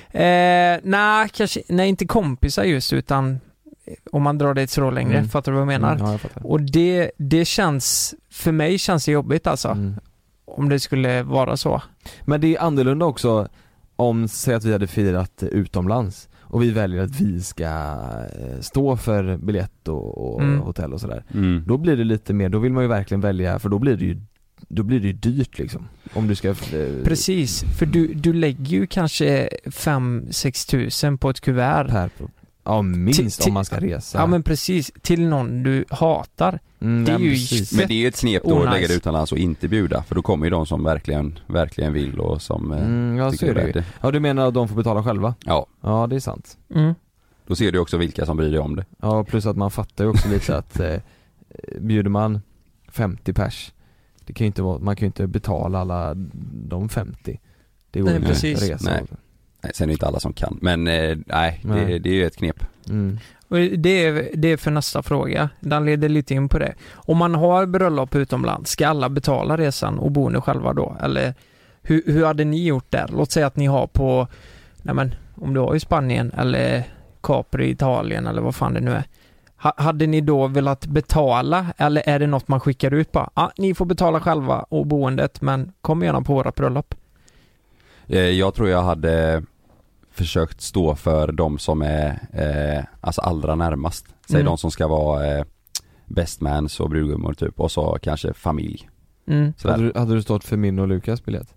Nej, inte kompisar just, utan om man drar det ett så längre, fattar du vad jag menar? Ja, jag fattar. Och det känns, för mig känns det jobbigt alltså. Om det skulle vara så. Men det är annorlunda också om, säg att vi hade firat utomlands och vi väljer att vi ska stå för biljett och hotell och sådär. Då blir det lite mer, då vill man ju verkligen välja, för då blir det ju dyrt liksom. Om du ska precis, för du lägger ju kanske 5-6 tusen på ett kuvert. Ja, minst om man ska resa. Ja, men precis, till någon du hatar. Det är ju precis. Men det är ju ett knep då att lägga det utomlands och inte bjuda, för då kommer ju de som verkligen vill och som tycker det är värt det. Ja, du menar att de får betala själva? Ja, det är sant. Då ser du också vilka som bryr dig om det. Ja, plus att man fattar ju också lite att bjuder man 50 pers, det kan ju inte vara, man kan ju inte betala alla de 50. Det går inte att resa. Nej, sen är det inte alla som kan. Men nej. Det är ju ett knep. Och det är för nästa fråga. Den leder lite in på det. Om man har bröllop utomlands, ska alla betala resan och boende själva då? Eller hur hade ni gjort där? Låt säga att ni har på, om du har i Spanien eller Capri i Italien eller vad fan det nu är. Hade ni då velat betala, eller är det något man skickar ut bara? Ni får betala själva och boendet, men kom gärna på våra bröllop. Jag tror jag hade försökt stå för de som är alltså allra närmast. Säg de som ska vara bestmans och brudgummor typ, och så kanske familj. Hade du stått för min och Lukas biljett?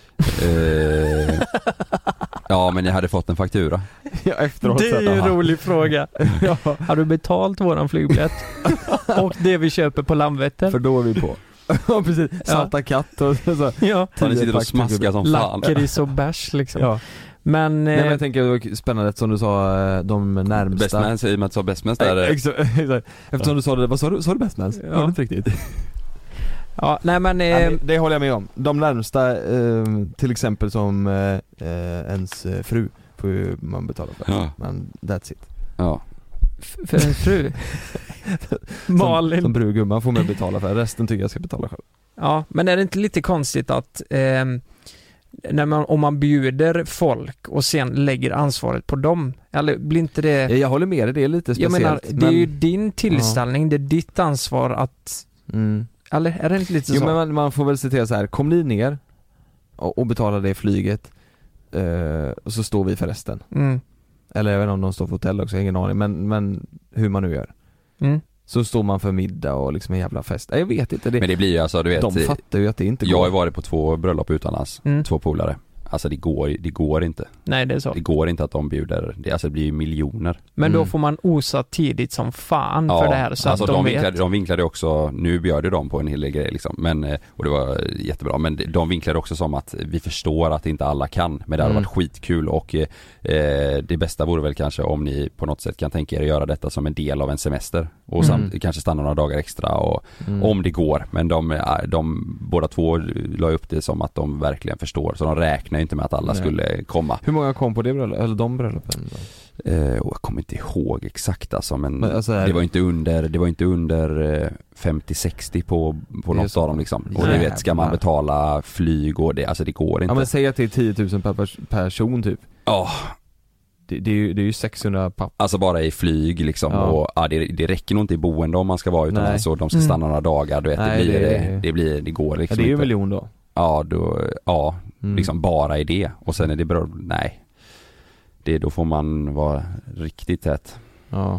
Ja, men jag hade fått en faktura. Ja, efteråt. Det är ju en rolig fråga. Ja. Har du betalt våran flygbiljett? Och det vi köper på Landvetter? För då är vi på. Ja, precis. Salta katt och så. Ja. Så ni sitter och smaskar som fan. Lakrits och bärs liksom. Ja. Men jag tänker det var spännande som du sa, de närmsta bestmans, i och med att du sa bestmans där. Exakt. Eftersom du sa det, vad sa du bestmans? Ja. Var det inte riktigt? Ja, nej men det håller jag med om. De närmsta, till exempel som ens fru får ju man betala för. Ja. Men that's it. Ja. För en fru. Malin. Som brudgumma får man betala för. Resten tycker jag ska betala själv. Ja, men är det inte lite konstigt att om man bjuder folk och sen lägger ansvaret på dem, eller blir inte det... Jag håller med dig, det är lite speciellt. Jag menar, det är ju din tillställning, det är ditt ansvar att... Eller är det inte lite så? Men man får väl se till så här, kom ni ner och betala det flyget, och så står vi för resten. Eller jag vet inte om de står för hotell också, ingen aning, men hur man nu gör. Så står man för middag och liksom en jävla fest. Jag vet inte. Men det blir ju alltså, du vet, de fattar ju att det inte går. Jag har varit på 2 bröllop utomlands, 2 polare. Alltså det går inte. Nej, det är så. Det går inte att de bjuder. Det blir ju miljoner. Men då får man osa tidigt som fan för det här, så alltså att de vinklade också, nu bjöd de på en hel del grejer liksom, men, och det var jättebra, men de vinklade också som att vi förstår att inte alla kan, men det hade varit skitkul, och det bästa vore väl kanske om ni på något sätt kan tänka er att göra detta som en del av en semester och kanske stanna några dagar extra och om det går, men de båda två la upp det som att de verkligen förstår, så de räknar inte med att alla skulle komma. Hur många kom på det bröllopet, eller de bröllopen då? Jag kommer inte ihåg exakt alltså, men alltså det var inte under 50-60 på något av dem liksom. Och det vet, ska man betala flyg och det, alltså det går inte. Ja, men säg att det är 10 000 per person typ. Ja. Det är ju 600 papp. Alltså bara i flyg liksom, och det räcker nog inte i boende om man ska vara utan så de ska stanna några dagar, du vet. Nej, det går liksom. Ja, det är ju inte. 1 miljon då. Ja, liksom bara i det, och sen är det bra, nej. Då får man vara riktigt tät. Ja.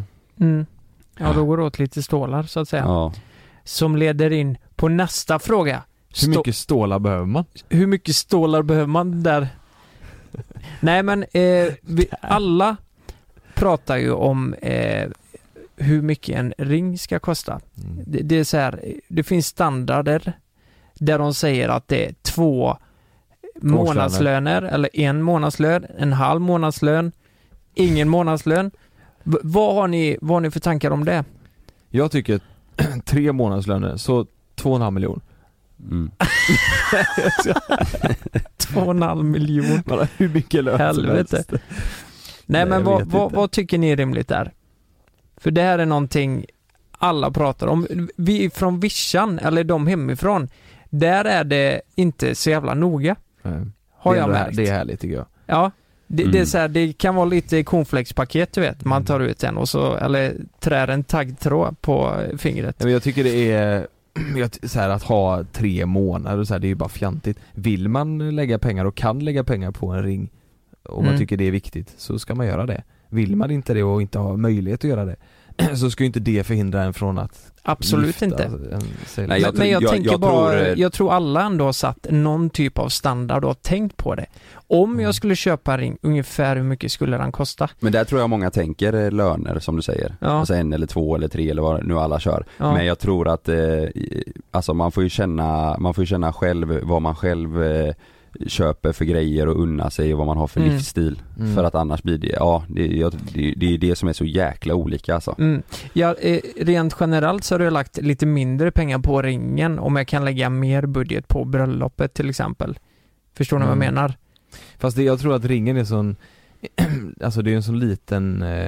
Ja, då går det åt lite stålar så att säga. Ja. Som leder in på nästa fråga. Hur mycket stålar behöver man? Hur mycket stålar behöver man där? Nej, men vi alla pratar ju om hur mycket en ring ska kosta. Det är så här, det finns standarder där de säger att det är 2 månadslöner eller 1 månadslön, en halv månadslön, ingen månadslön. Vad har ni för tankar om det? Jag tycker 3 månadslöner, så 2,5 miljoner. 2,5 miljoner. Hur mycket lön? Helvete. Nej, men vad tycker ni är rimligt där? För det här är någonting alla pratar om. Vi från Vischan, eller de hemifrån, där är det inte så jävla noga. Har jag märkt. Det är härligt tycker jag. Ja, det är så här, det kan vara lite cornflakespaket, du vet. Man tar ut en och så, eller trär en taggtråd på fingret. Men jag tycker det är så här, att ha 3 månader och så här, det är ju bara fjantigt. Vill man lägga pengar och kan lägga pengar på en ring och man tycker det är viktigt, så ska man göra det. Vill man inte det och inte ha möjlighet att göra det, så ska ju inte det förhindra en från att absolut lyfta, inte. Nej, jag tror alla ändå har satt någon typ av standard och tänkt på det. Om jag skulle köpa en ring, ungefär hur mycket skulle den kosta? Men där tror jag många tänker löner, som du säger. Ja. Alltså 1 eller 2 eller 3 eller vad nu alla kör. Ja. Men jag tror att alltså man får ju känna själv vad man själv köper för grejer och unna sig och vad man har för livsstil. För att annars blir det är det som är så jäkla olika alltså. Ja, rent generellt så har du lagt lite mindre pengar på ringen om jag kan lägga mer budget på bröllopet till exempel. Förstår ni vad jag menar? Fast jag tror att ringen är sån alltså det är en sån liten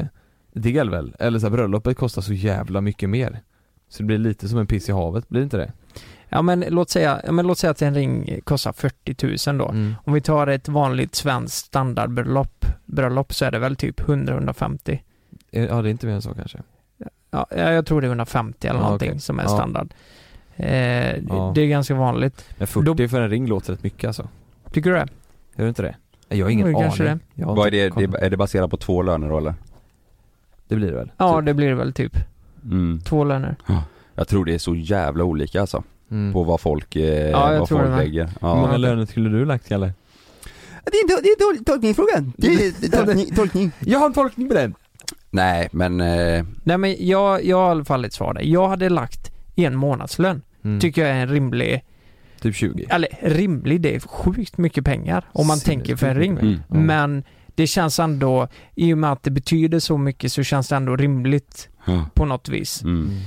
del väl? Eller så här, bröllopet kostar så jävla mycket mer. Så det blir lite som en piss i havet, blir det inte det? Ja men låt säga att en ring kostar 40 000 då. Om vi tar ett vanligt svenskt standardbröllop så är det väl typ 100-150. Ja, det är inte mer än så kanske. Ja, jag tror det är 150 eller någonting som är standard. Det är ganska vanligt. Men 40 för en ring låter rätt mycket alltså. Tycker du det? Gör du inte det? Jag har ingen aning. Vad är det? Är det baserat på 2 löner då eller? Det blir det väl? Ja, typ. det blir det väl typ. 2 löner. Jag tror det är så jävla olika alltså. På vad folk, vad folk lägger. Ja. Hur många löner skulle du lagt, eller? Det är dålig tolkningsfrågan. Det är tolkning. Jag har en tolkning på den. Nej, men jag har i alla fall ett svar där. Jag hade lagt 1 månadslön. Tycker jag är en rimlig... Typ 20. Eller rimlig, det är sjukt mycket pengar om man tänker för en ring. Men det känns ändå, i och med att det betyder så mycket så känns det ändå rimligt på något vis.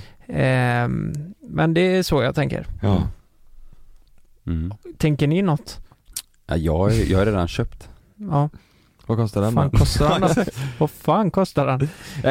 Men det är så jag tänker. Ja. Tänker ni något? Ja, jag har redan köpt. Ja. Vad kostar den? Vad fan kostar den?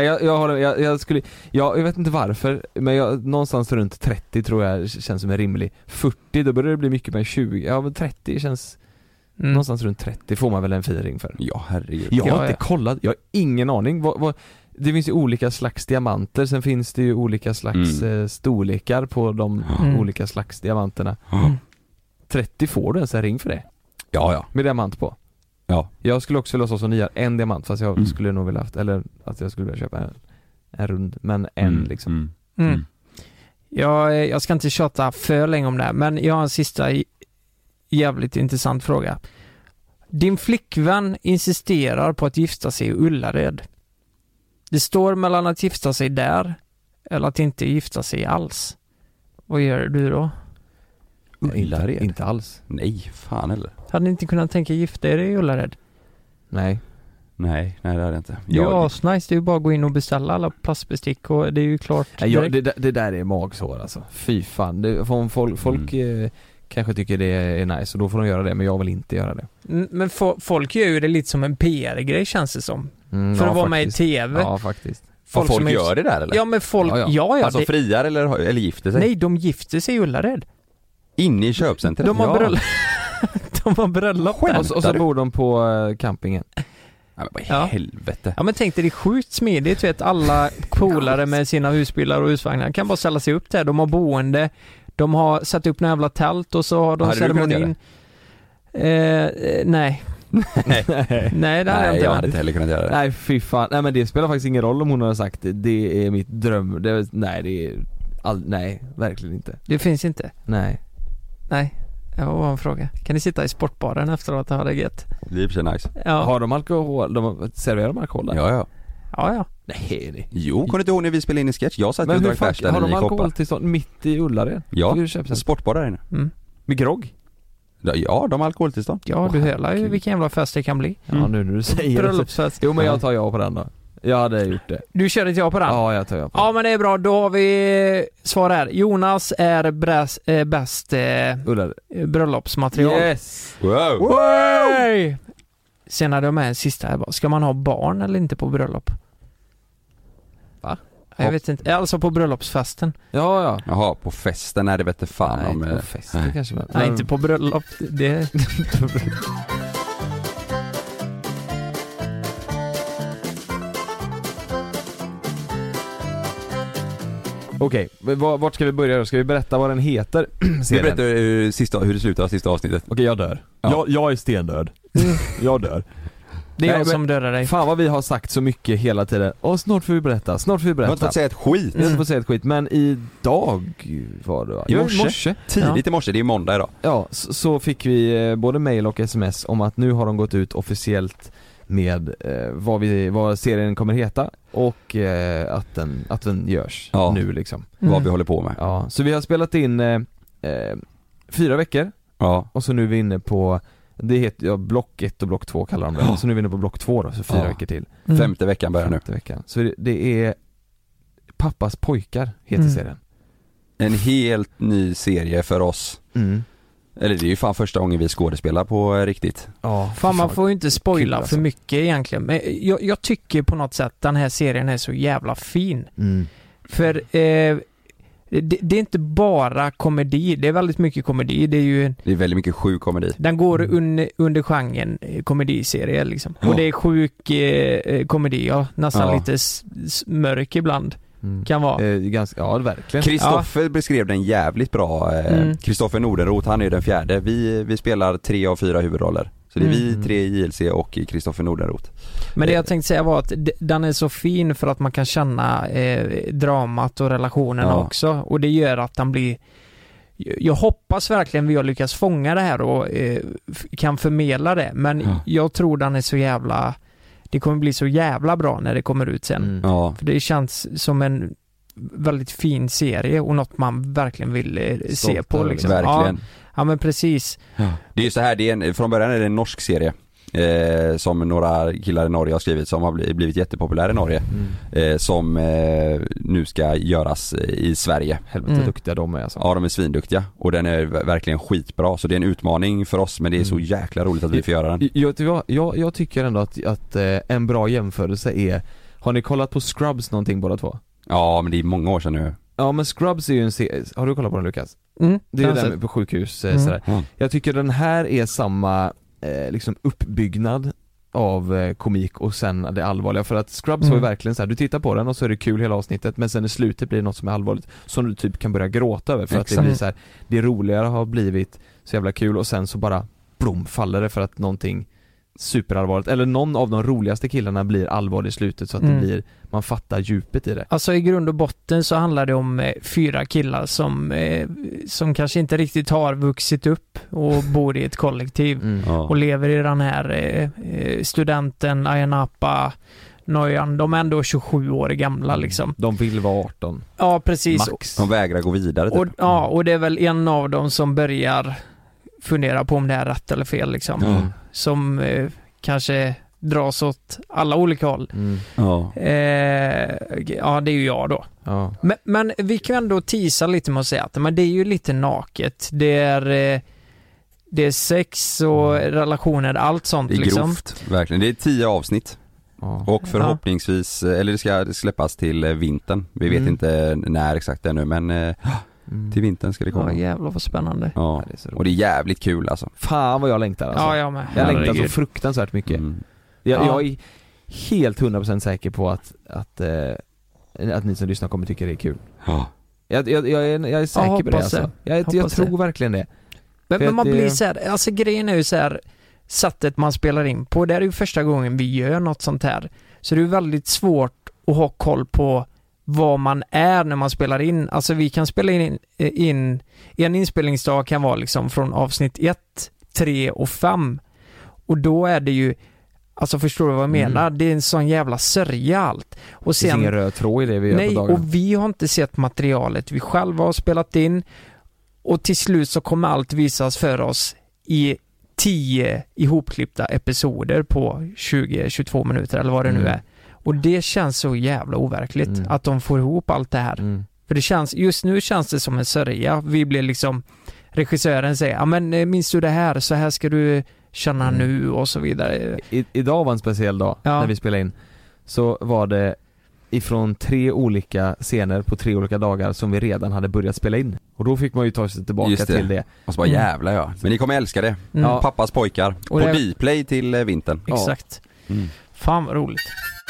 Jag vet inte varför, men någonstans runt 30 tror jag känns som en rimlig. 40, då börjar det bli mycket med 20. Ja, men 30 känns någonstans runt 30 får man väl en fin ring för. Ja, herregud. Jag har inte kollat, jag har ingen aning. Det finns ju olika slags diamanter, sen finns det ju olika slags storlekar på de olika slags diamanterna. 30 får du en sån ring för det? Ja. Med diamant på? Ja. Jag skulle också vilja ha så nya en diamant, fast jag skulle nog vilja haft, eller att jag skulle vilja köpa en rund, men en liksom. Jag ska inte tjata för länge om det här, men jag har en sista jävligt intressant fråga. Din flickvän insisterar på att gifta sig i Ullared. Det står mellan att gifta sig där eller att inte gifta sig alls. Vad gör du då? Inte alls. Nej, fan eller. Hade ni inte kunnat tänka gifta er i Ullared? Nej, det hade jag inte. Det är ju asnice, det är ju bara att gå in och beställa alla plastbestick och det är ju klart. Det där är magsår alltså. Fy fan. Folk kanske tycker det är nice och då får de göra det, men jag vill inte göra det. Men folk gör ju det lite som en PR-grej känns det som. För att vara med i TV. Ja, faktiskt. Folk gör det där eller? Ja, men folk, ja. Alltså friar eller gifter sig? Nej, de gifter sig i Ullared. Inne i köpcentret? De har bröllop där. Och så bor de på campingen. Ja, men vad i helvete. Ja, men tänk dig, det är sjukt smidigt, vet, alla polare med sina husbilar och husvagnar kan bara ställa sig upp där. De har boende, de har satt upp en jävla tält och så har de ceremonin. Nej. Nej, det hade jag hade inte heller kunnat göra det. Nej, fy fan. Nej, men det spelar faktiskt ingen roll om hon har sagt det är mitt dröm. Nej, verkligen inte. Det finns inte? Nej. Jag har en fråga. Kan ni sitta i sportbaren efteråt och ha det gött? Det är för sig nice. Ja. Har de alkohol? Serverar de alkohol där? Ja. Ja. Nej. Jo, kunde inte ihåg när vi spelade in i sketch? Jag satt och drack bärs där. Har de alkoholtillstånd mitt i Ullared? Ja, sportbar där inne. Med grogg? Ja, de har alkoholtillstånd. Ja, du hör ju vilken jävla fest det kan bli. Ja, nu när du säger det. Jo, men jag tar ja på den då. Jag hade gjort det. Du körde ett ja på den? Ja, jag tar ja på den. Ja, men det är bra. Då har vi svar här. Jonas är bäst bröllopsmaterial. Yes! Wow! Sen hade jag med en sista här. Ska man ha barn eller inte på bröllop? Va? Jag vet inte. Alltså på bröllopsfesten. Ja. Jaha, på festen är det vet inte fan om... Nej, på festen kanske. Nej, inte på bröllop. Det... Okej, vart ska vi börja då? Ska vi berätta vad den heter? Vi berättar hur det slutar sista avsnittet. Okej, jag dör. Ja. Jag är stendöd. Jag dör. Det är jag som dödar dig. Fan vad vi har sagt så mycket hela tiden. Snart får vi berätta. Jag har inte fått säga ett skit. Jag har inte fått säga ett skit. Men idag var det va? I morse. Tidigt i morse, det är måndag idag. Ja, så fick vi både mail och sms om att nu har de gått ut officiellt med vad serien kommer heta och att den görs nu liksom. Vad vi håller på med. Ja, så vi har spelat in 4 veckor. Ja. Och så nu är vi inne på det heter block 1 och block 2 kallar de det. Så nu är vi inne på block 2 då, så 4 veckor till. 5:e veckan börjar nu. 5:e veckan. Så det är Pappas pojkar heter serien. En helt ny serie för oss. Eller det är ju fan första gången vi skådespelar på riktigt. Ja, Fan, man får ju inte spoila Kul, alltså. för mycket egentligen. Men jag tycker på något sätt den här serien är så jävla fin. För det är inte bara komedi, det är väldigt mycket komedi. Det är väldigt mycket sjuk komedi. Den går under genren komediserie liksom. Och det är sjuk komedi, ja. Nästan lite mörk ibland. Kan vara. Ganska, verkligen. Kristoffer beskrev den jävligt bra. Kristoffer Nordenroth, han är ju den fjärde. Vi spelar 3 av 4 huvudroller. Så det är vi 3 i JLC och Kristoffer Nordenroth. Men det jag tänkte säga var att den är så fin för att man kan känna dramat och relationerna också. Och det gör att den blir... Jag hoppas verkligen vi har lyckats fånga det här och kan förmedla det. Men jag tror den är så jävla... Det kommer bli så jävla bra när det kommer ut sen. För det känns som en väldigt fin serie och något man verkligen vill se på liksom. Verkligen. Ja men precis. Det är ju så här, från början är det en norsk serie som några killar i Norge har skrivit, som har blivit jättepopulär i Norge, som nu ska göras i Sverige. Helvete duktiga de är alltså. Ja, de är svinduktiga och den är verkligen skitbra, så det är en utmaning för oss, men det är så jäkla roligt att vi får göra den. Jag tycker ändå att en bra jämförelse är, har ni kollat på Scrubs någonting båda två? Ja, men det är många år sedan nu. Ja, men Scrubs är ju en serie. Har du kollat på den, Lukas? Det är ju den på sjukhus sådär. Jag tycker den här är samma liksom uppbyggnad av komik och sen det allvarliga, för att Scrubs var ju verkligen så här, du tittar på den och så är det kul hela avsnittet, men sen i slutet blir det något som är allvarligt som du typ kan börja gråta över, för att det blir så här, det roligare har blivit så jävla kul och sen så bara blom faller det för att någonting superallvarligt, eller någon av de roligaste killarna blir allvarlig i slutet, så att det blir, man fattar djupet i det. Alltså i grund och botten så handlar det om 4 killar som kanske inte riktigt har vuxit upp och bor i ett kollektiv och lever i den här studenten Ayanapa Noyan. De är ändå 27 år gamla liksom. De vill vara 18. Ja, precis. Max. De vägrar gå vidare typ. Och det är väl en av dem som börjar fundera på om det är rätt eller fel liksom. Som kanske dras åt alla olika håll. Ja, det är ju jag då. Men vi kan ändå tisa lite med att säga att men det är ju lite naket. Det är sex och relationer, allt sånt det är liksom. Grovt, verkligen. Det är 10 avsnitt. Och förhoppningsvis, eller det ska släppas till vintern. Vi vet inte när exakt ännu, men till vintern ska det komma. Ja, jävlar vad spännande. Ja, och det är jävligt kul alltså. Fan vad jag längtar alltså. Ja, jag med. Jag längtar så fruktansvärt mycket. Jag är helt 100% säker på att ni som lyssnar kommer tycka det är kul. Jag är säker på det alltså. Jag tror verkligen det. Men man blir så här, alltså grejen är ju så här, sättet man spelar in på, det är ju första gången vi gör något sånt här. Så det är väldigt svårt att ha koll på vad man är när man spelar in. Alltså vi kan spela in en inspelningsdag kan vara liksom från avsnitt 1, 3 och 5. Och då är det ju, alltså förstår du vad jag menar? Det är en sån jävla sörja allt. Och sen, det är ingen röd tråd i det vi gör på dagen. Och vi har inte sett materialet. Vi själva har spelat in och till slut så kommer allt visas för oss i 10 ihopklippta episoder på 20-22 minuter eller vad det nu är. Och det känns så jävla overkligt att de får ihop allt det här. För det känns, just nu känns det som en sörja. Vi blir liksom, regissören säger, ja men minns du det här? Så här ska du känna nu och så vidare. Idag var en speciell dag när vi spelade in. Så var det ifrån 3 olika scener på 3 olika dagar som vi redan hade börjat spela in. Och då fick man ju ta sig tillbaka till det. Och så bara jävla Men ni kommer älska det. Pappas pojkar. Och på Dplay till vintern. Exakt. Fan vad roligt.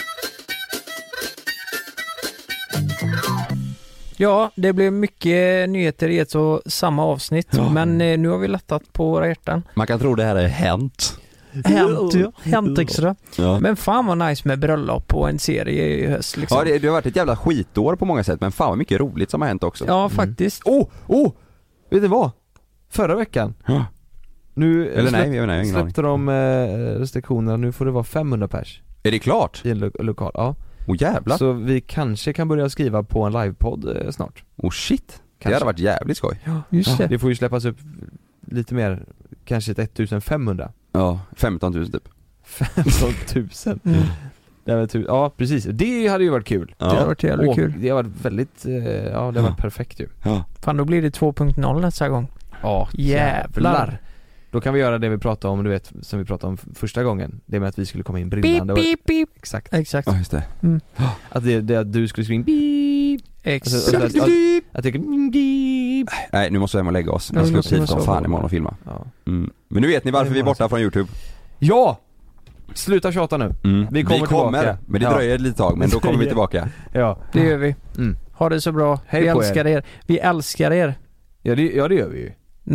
Ja, det blev mycket nyheter i ett och samma avsnitt. Men nu har vi lättat på våra hjärtan. Man kan tro det här är hänt. Hänt extra. Men fan vad nice med bröllop och en serie i höst liksom. Ja, det har varit ett jävla skitår på många sätt, men fan vad mycket roligt som har hänt också. Ja, faktiskt. Vet du vad? Förra veckan nu släppte de restriktionerna. Nu får det vara 500 pers. Är det klart? I en lokal, ja. Jävlar. Så vi kanske kan börja skriva på en livepodd snart. Shit, kanske. Det hade varit jävligt skoj. Ja, just det. Det får ju släppas upp lite mer, kanske 1500. Ja, 15 000 typ. 15 000. Ja, precis. Det hade ju varit kul. Det hade varit jävligt kul. Det har varit väldigt, det har varit perfekt ju. Fan, då blir det 2.0 nästa gång. Ja, Jävlar. Då kan vi göra det vi pratade om, du vet, som vi pratade om första gången. Det med att vi skulle komma in brinnande. Beep, beep, beep. Exakt. Ja, just det. Att det att du skulle springa beep. Exakt. Att jag tycker beep. Nej, nu måste vi hem och lägga oss. Jag ska upp hit som fan imorgon och filma. Ja. Men nu vet ni varför vi är borta från YouTube. Ja! Sluta tjata nu. Vi kommer tillbaka. Men det dröjer ett litet tag, men då kommer vi tillbaka. Ja. Det gör vi. Ha det så bra. Hej Vi på älskar er. Vi älskar er. Ja, det gör vi ju.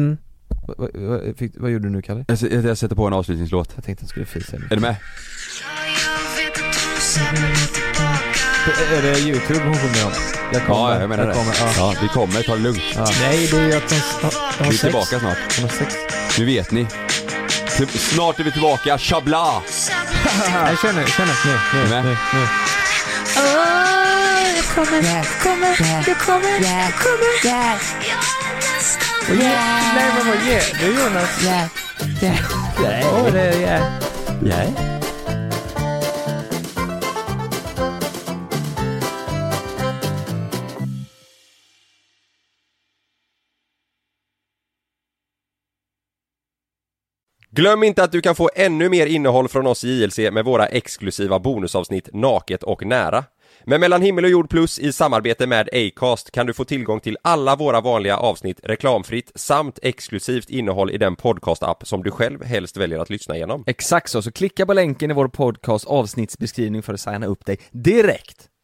Vad gjorde du nu, Kalle? Jag sätter på en avslutningslåt. Jag tänkte att jag skulle fisa. Är du med? Är det YouTube hon sjunger om? Ja, jag menar det. Ja, vi kommer, ta det lugnt. Ja. Nej, det är ju att de har Vi är sex. tillbaka snart. De har sex. Nu vet ni. Snart är vi tillbaka, chabla! Jag känner nu. Nej, men vad ger du, Jonas? Åh, det är Glöm inte att du kan få ännu mer innehåll från oss i JLC med våra exklusiva bonusavsnitt Naket och nära. Men Mellan himmel och jord plus i samarbete med Acast kan du få tillgång till alla våra vanliga avsnitt reklamfritt samt exklusivt innehåll i den podcast-app som du själv helst väljer att lyssna igenom. Exakt så klicka på länken i vår podcast avsnittsbeskrivning för att signa upp dig direkt.